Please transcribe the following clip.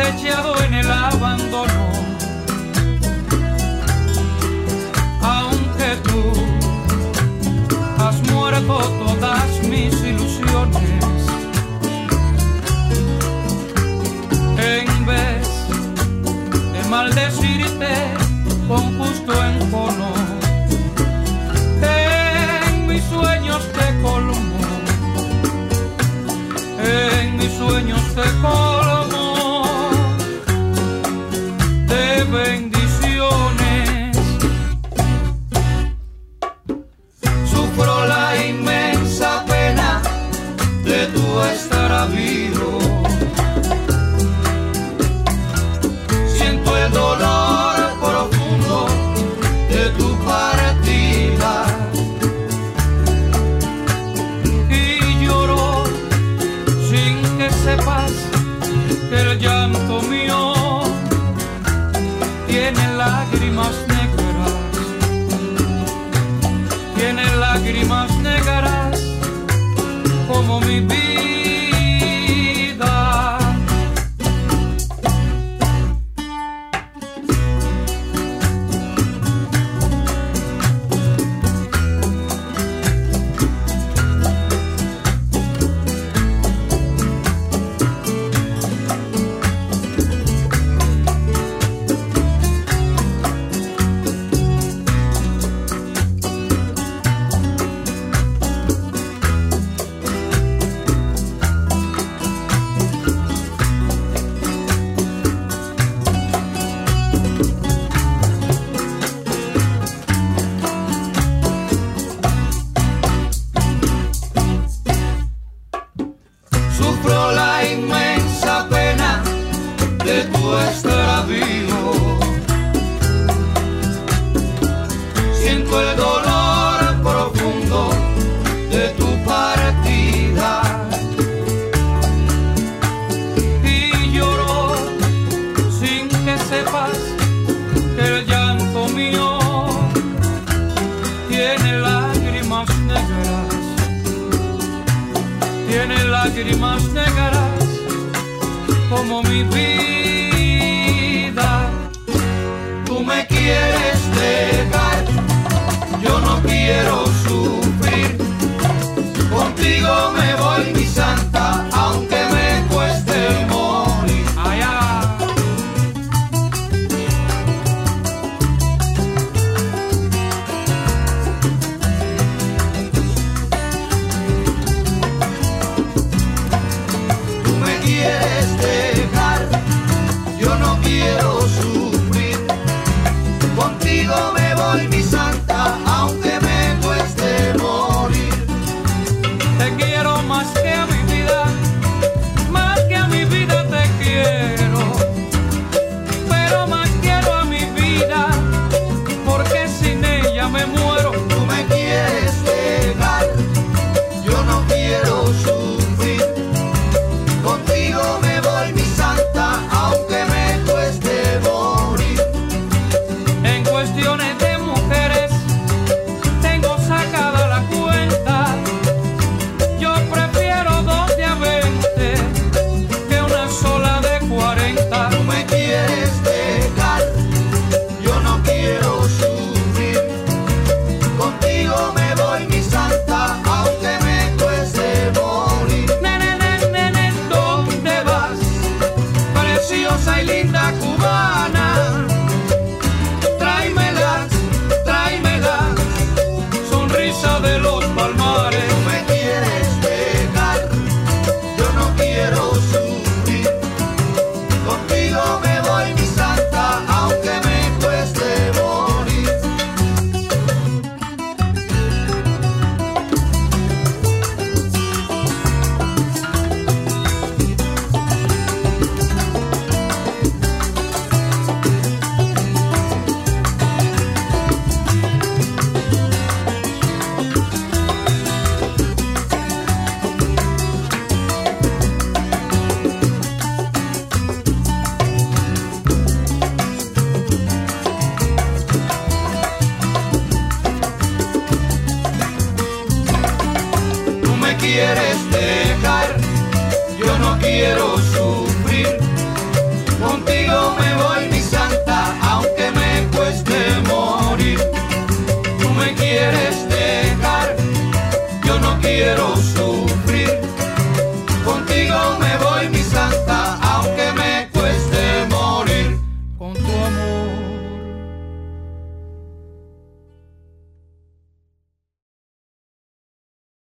echado en el abandono, aunque tú has muerto todas mis ilusiones. En vez de maldecirte con justo encono, en mis sueños te colmo, en mis sueños te colmo de bendiciones. Sufro la inmensa pena de tu extravío, siento el dolor profundo de tu partida y lloro sin que sepas que el llanto mío tiene lágrimas negras, tiene lágrimas negras como mi vida. Sufro la inmensa pena de tu extravío, siento el dolor profundo de tu partida y lloro sin que sepas que el llanto mío tiene lágrimas negras, tiene lágrimas negras como mi vida. Tú me quieres dejar, yo no quiero sufrir. Contigo me voy, mi santa, aunque me cueste morir. Allá. Quieres dejar, yo no quiero sufrir. Contigo me voy, mi santa, aunque me cueste morir. Te quiero más que a mi vida, más que a mi vida te quiero. Pero más quiero a mi vida, porque sin ella me muero. Tú me quieres dejar, yo no quiero sufrir. Contigo me voy, mi santa, aunque me cueste morir. En cuestiones de mujeres tengo sacada la cuenta. Yo prefiero 2 de a 20 que una sola de 40. Tú me quieres dejar, yo no quiero sufrir. Contigo me voy, mi santa, aunque me cueste morir. Preciosa y linda cubana, tráemelas, tráemelas, sonrisa de los palmares. Tú me quieres dejar, yo no quiero sufrir. Contigo me voy, mi santa, aunque me cueste morir. quieres dejar, yo no quiero sufrir.